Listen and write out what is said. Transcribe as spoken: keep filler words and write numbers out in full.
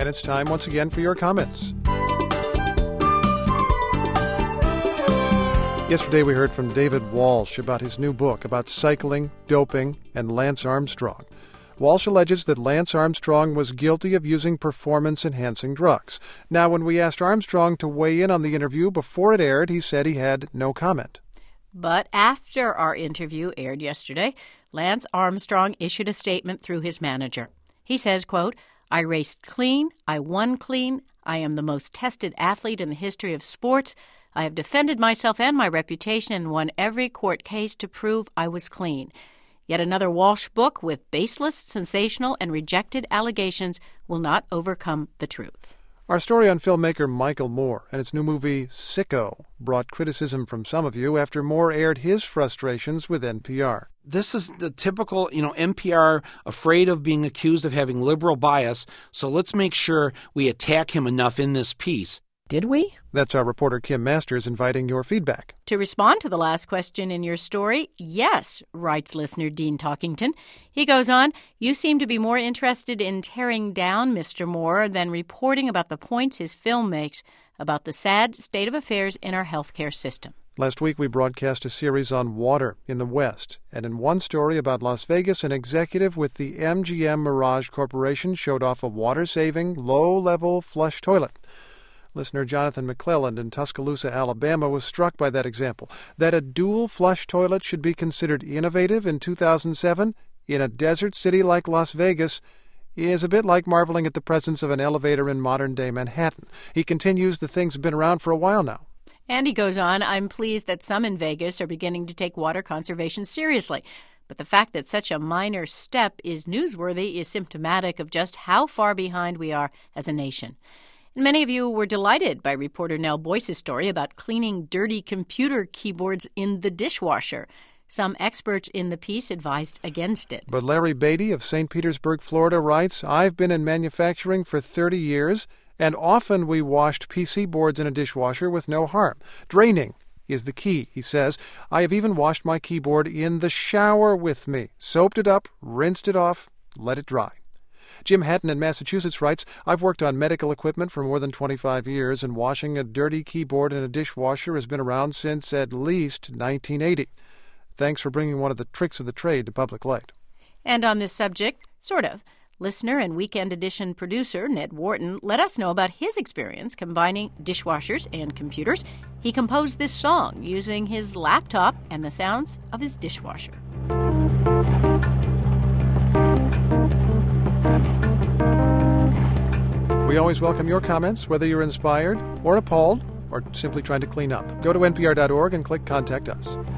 And it's time once again for your comments. Yesterday we heard from David Walsh about his new book about cycling, doping, and Lance Armstrong. Walsh alleges that Lance Armstrong was guilty of using performance-enhancing drugs. Now, when we asked Armstrong to weigh in on the interview before it aired, he said he had no comment. But after our interview aired yesterday, Lance Armstrong issued a statement through his manager. He says, quote, "I raced clean, I won clean, I am the most tested athlete in the history of sports. I have defended myself and my reputation and won every court case to prove I was clean." Yet another Walsh book with baseless, sensational, and rejected allegations will not overcome the truth. Our story on filmmaker Michael Moore and his new movie Sicko brought criticism from some of you after Moore aired his frustrations with N P R. This is the typical, you know, N P R afraid of being accused of having liberal bias, so let's make sure we attack him enough in this piece. Did we? That's our reporter Kim Masters inviting your feedback. To respond to the last question in your story, yes, writes listener Dean Talkington. He goes on, "You seem to be more interested in tearing down Mister Moore than reporting about the points his film makes about the sad state of affairs in our healthcare system." Last week we broadcast a series on water in the West, and in one story about Las Vegas, an executive with the M G M Mirage Corporation showed off a water-saving, low-level flush toilet. Listener Jonathan McClelland in Tuscaloosa, Alabama, was struck by that example. That a dual flush toilet should be considered innovative in two thousand seven in a desert city like Las Vegas is a bit like marveling at the presence of an elevator in modern-day Manhattan. He continues, the things have been around for a while now. And he goes on, "I'm pleased that some in Vegas are beginning to take water conservation seriously. But the fact that such a minor step is newsworthy is symptomatic of just how far behind we are as a nation." Many of you were delighted by reporter Nell Boyce's story about cleaning dirty computer keyboards in the dishwasher. Some experts in the piece advised against it. But Larry Beatty of Saint Petersburg, Florida, writes, "I've been in manufacturing for thirty years, and often we washed P C boards in a dishwasher with no harm. Draining is the key," he says. "I have even washed my keyboard in the shower with me, soaped it up, rinsed it off, let it dry." Jim Hatton in Massachusetts writes, "I've worked on medical equipment for more than twenty-five years, and washing a dirty keyboard in a dishwasher has been around since at least nineteen eighty. Thanks for bringing one of the tricks of the trade to public light." And on this subject, sort of, listener and Weekend Edition producer Ned Wharton let us know about his experience combining dishwashers and computers. He composed this song using his laptop and the sounds of his dishwasher. We always welcome your comments, whether you're inspired or appalled or simply trying to clean up. Go to N P R dot org and click Contact Us.